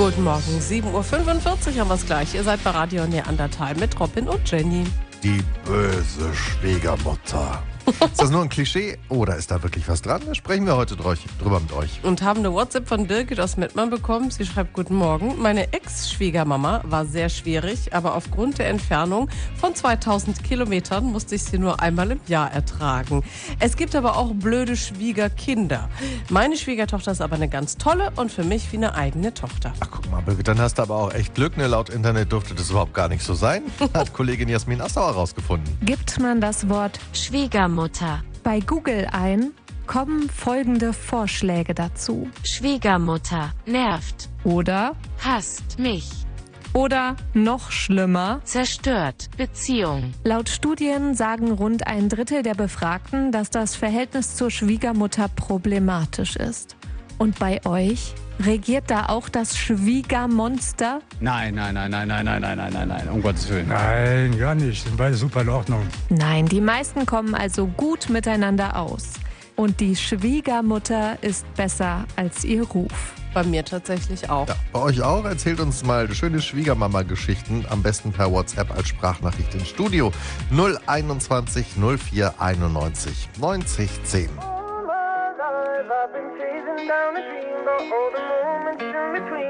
Guten Morgen, 7.45 Uhr haben wir es gleich. Ihr seid bei Radio Neandertal mit Robin und Jenny. Die böse Schwiegermutter. Ist das nur ein Klischee oder ist da wirklich was dran? Da sprechen wir heute drüber mit euch. Und haben eine WhatsApp von Birgit aus Mettmann bekommen. Sie schreibt: Guten Morgen. Meine Ex-Schwiegermama war sehr schwierig, aber aufgrund der Entfernung von 2000 Kilometern musste ich sie nur einmal im Jahr ertragen. Es gibt aber auch blöde Schwiegerkinder. Meine Schwiegertochter ist aber eine ganz tolle und für mich wie eine eigene Tochter. Ach, guck mal, Birgit, dann hast du aber auch echt Glück. Ne? Laut Internet durfte das überhaupt gar nicht so sein. Hat Kollegin Jasmin Assauer rausgefunden. Gibt man das Wort Schwiegermutter, bei Google ein, kommen folgende Vorschläge dazu. Schwiegermutter, nervt, Oder, hasst mich, oder noch schlimmer. zerstört, Beziehung. Laut Studien sagen rund 1/3 der Befragten, dass das Verhältnis zur Schwiegermutter problematisch ist. Und bei euch? Regiert da auch das Schwiegermonster? Nein, um Gottes Willen. Nein, gar nicht. Sind beide super in Ordnung. Nein, die meisten kommen also gut miteinander aus. Und die Schwiegermutter ist besser als ihr Ruf. Bei mir tatsächlich auch. Ja, bei euch auch? Erzählt uns mal schöne Schwiegermama-Geschichten. Am besten per WhatsApp als Sprachnachricht ins Studio. 021 04 91 90 10. I've been chasing down a dream, but all the moments in between.